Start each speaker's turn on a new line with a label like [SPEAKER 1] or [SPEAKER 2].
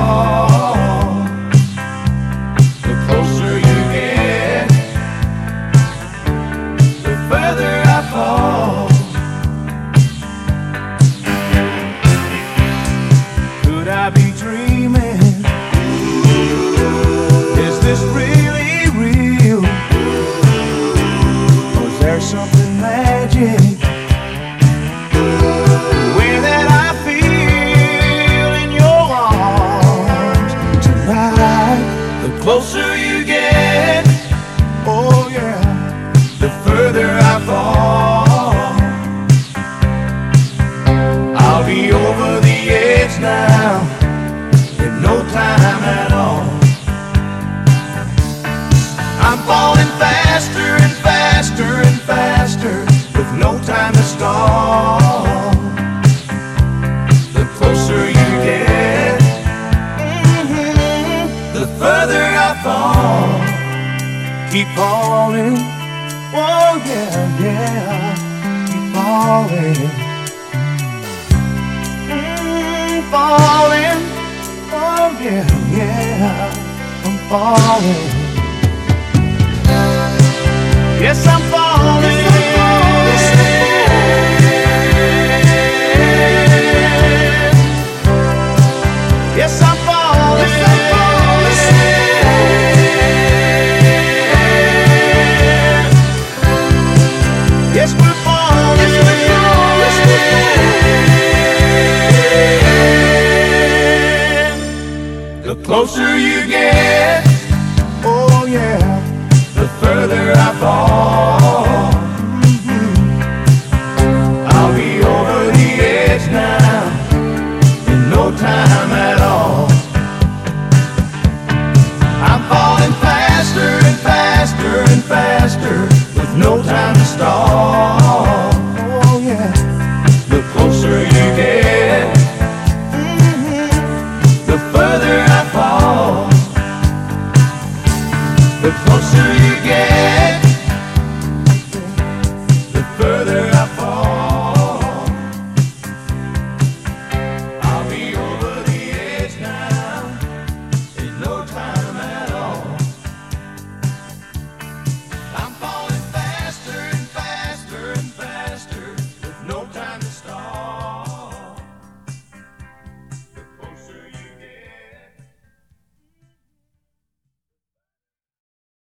[SPEAKER 1] fall. The closer you get, the further I fall. Could I be dreaming? Is this really real? Or is there something magic the way that I feel in your arms tonight? The closer you get, oh yeah, the further I fall. I'll be over the edge now in no time at all. I'm falling faster and faster and faster with no time to stall. The closer you get, the further I fall. Keep falling, oh yeah, yeah, keep falling. Falling, oh yeah, yeah, I'm falling. Yes, I'm falling. Yes, I'm falling. Yes, we're falling. The closer you get, oh yeah, the further I fall. I'll be over the edge now in no time at all. I'm falling faster and faster and faster with no time to stall. Oh yeah, the closer you get, the further I fall. The closer